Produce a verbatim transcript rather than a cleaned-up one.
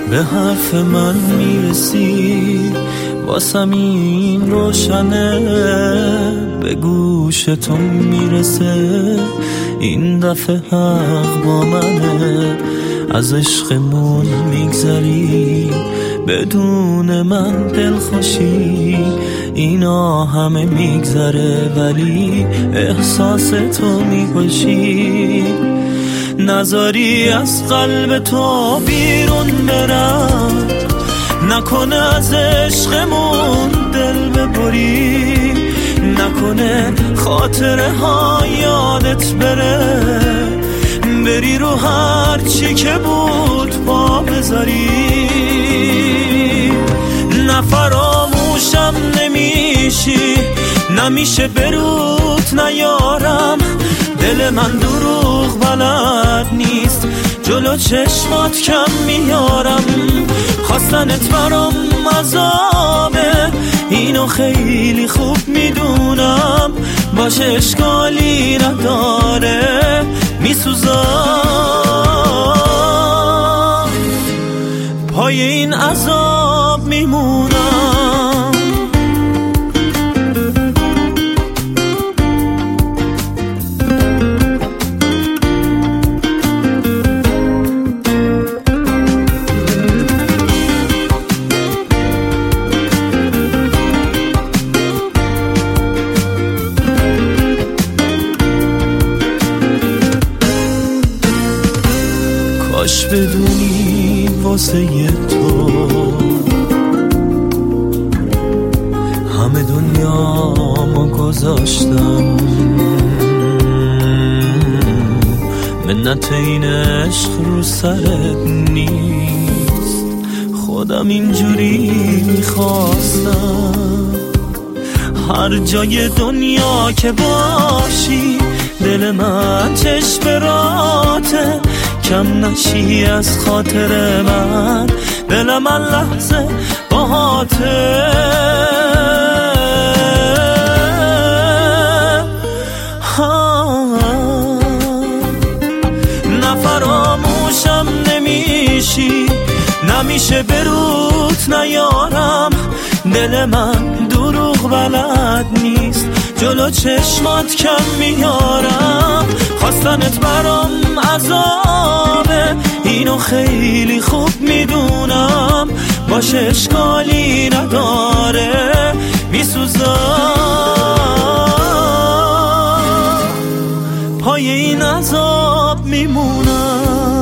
به حرف من میرسی، واسم این روشنه، به گوش تو میرسه، این دفعه حق با منه. از عشقمون میگذری بدون من دلخوشی، اینا همه میگذره ولی احساس تو میکشی. نذاری از قلب تو بیرون برم، نکنه از عشقمون دل ببری، نکنه خاطره ها یادت بره، بری رو هر چی که بود پا بذاری. نفراموشم نمیشی، نمیشه بروت نیارم، دل من دروغ بلد نیست، جلو چشمات کم میارم. خواستنت برام عذابه، اینو خیلی خوب میدونم، باشه اشکالی نداره، میسوزم، پای این عذاب میمونم. کاش بدونی واسه تو همه دنیامو گذاشتم، منت این عشق رو سرت نیست، خودم اینجوری میخواستم. هر جای دنیا که باشی دل من چشم راته، کم نشی از خاطر من، دل من لحظه باهاته. نفراموشم نمیشی، نمیشه بروت نیارم، دل من دروغ بلد نیست، جلو چشمات کم میارم. خواستنت برام عذابه، اینو خیلی خوب میدونم، باشه اشکالی نداره، میسوزم، پای این عذاب میمونم.